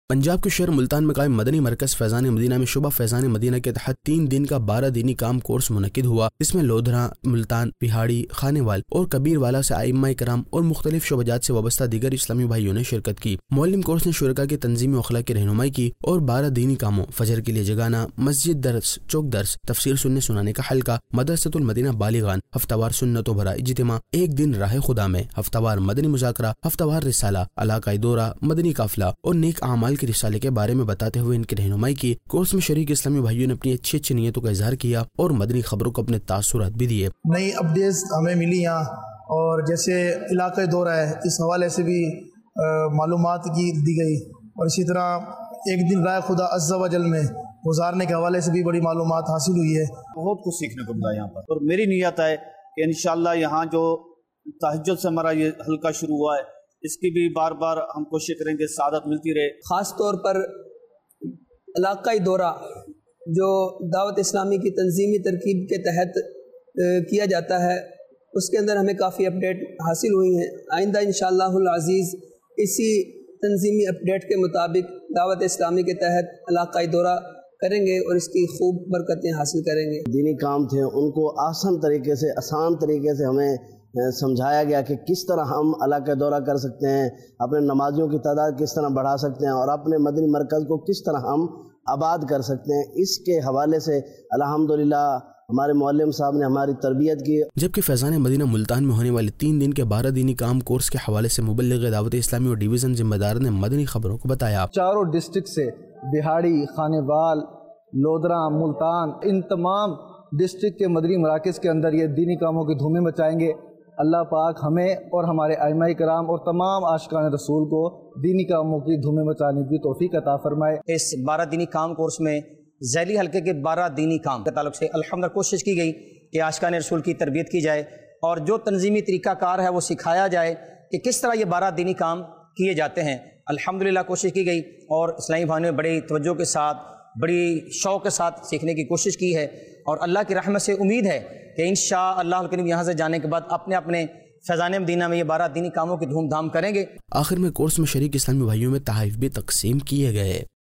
پنجاب کے شہر ملتان میں قائم مدنی مرکز فیضان مدینہ میں شعبہ فیضان مدینہ کے تحت 3 دن کا 12 دینی کام کورس منعقد ہوا، جس میں لودھرا، ملتان، پہاڑی، خانے وال اور کبیر والا سے ائمہ کرام اور مختلف شعبات سے وابستہ دیگر اسلامی بھائیوں نے شرکت کی۔ معلم کورس نے شرکاء کی تنظیمی و اخلاق کی رہنمائی کی اور 12 دینی کاموں، فجر کے لیے جگانا، مسجد درس، چوک درس، تفسیر سننے سنانے کا حلقہ، مدرسۃ المدینہ بالغان، ہفتہ وار سنتوں بھرا اجتماع، ایک دن راہ خدا میں، ہفتہ وار مدنی مذاکرہ، ہفتہ وار رسالہ، علاقائی دورہ، مدنی قافلہ اور نیک اعمال کے رسالے کے بارے میں بتاتے ہوئے ان کی رہنمائی کی۔ کورس میں شریک اسلامی بھائیوں نے اپنی اچھی نیتوں کا اظہار کیا اور مدنی خبروں کو اپنے تاثرات بھی دیے۔ نئی اپڈیٹس ہمیں ملی یہاں، اور جیسے علاقائی دورہ ہے اس حوالے سے بھی معلومات کی دی گئی، اور اسی طرح ایک دن رائے خدا عز و جل میں گزارنے کے حوالے سے بھی بڑی معلومات حاصل ہوئی ہے۔ بہت کچھ سیکھنے کو ملا یہاں پر، اور میری نیت ہے کہ انشاءاللہ یہاں جو تہجد سے ہمارا یہ حلقہ شروع ہوا ہے اس کی بھی بار بار ہم کوشش کریں گے سعادت ملتی رہے۔ خاص طور پر علاقائی دورہ جو دعوت اسلامی کی تنظیمی ترکیب کے تحت کیا جاتا ہے، اس کے اندر ہمیں کافی اپڈیٹ حاصل ہوئی ہیں۔ آئندہ انشاءاللہ العزیز اسی تنظیمی اپڈیٹ کے مطابق دعوت اسلامی کے تحت علاقائی دورہ کریں گے اور اس کی خوب برکتیں حاصل کریں گے۔ دینی کام تھے ان کو آسان طریقے سے ہمیں سمجھایا گیا کہ کس طرح ہم علاقہ دورہ کر سکتے ہیں، اپنے نمازیوں کی تعداد کس طرح بڑھا سکتے ہیں اور اپنے مدنی مرکز کو کس طرح ہم آباد کر سکتے ہیں۔ اس کے حوالے سے الحمدللہ ہمارے معلم صاحب نے ہماری تربیت کی۔ جبکہ فیضان مدینہ ملتان میں ہونے والے 3 دن کے 12 دینی کام کورس کے حوالے سے مبلغ دعوت اسلامی اور ڈویژن ذمہ دار نے مدنی خبروں کو بتایا۔ چاروں ڈسٹرکٹ سے بہاڑی، خانے وال، لودھرا، ملتان، ان تمام ڈسٹرکٹ کے مدنی مراکز کے اندر یہ دینی کاموں کی دھومیں مچائیں گے۔ اللہ پاک ہمیں اور ہمارے ائمہ کرام اور تمام عاشقان رسول کو دینی کاموں کی دھومیں مچانے کی توفیق عطا فرمائے۔ اس 12 دینی کام کورس میں ذیلی حلقے کے 12 دینی کام کے تعلق سے الحمدللہ کوشش کی گئی کہ عاشقان رسول کی تربیت کی جائے اور جو تنظیمی طریقہ کار ہے وہ سکھایا جائے کہ کس طرح یہ 12 دینی کام کیے جاتے ہیں۔ الحمدللہ کوشش کی گئی اور اسلامی بھائیوں نے بڑی توجہ کے ساتھ، بڑی شوق کے ساتھ سیکھنے کی کوشش کی ہے، اور اللہ کی رحمت سے امید ہے کہ انشاءاللہ الکریم یہاں سے جانے کے بعد اپنے فیضان مدینہ میں یہ 12 دینی کاموں کی دھوم دھام کریں گے۔ آخر میں کورس میں شریک اسلامی بھائیوں میں تحائف بھی تقسیم کیے گئے۔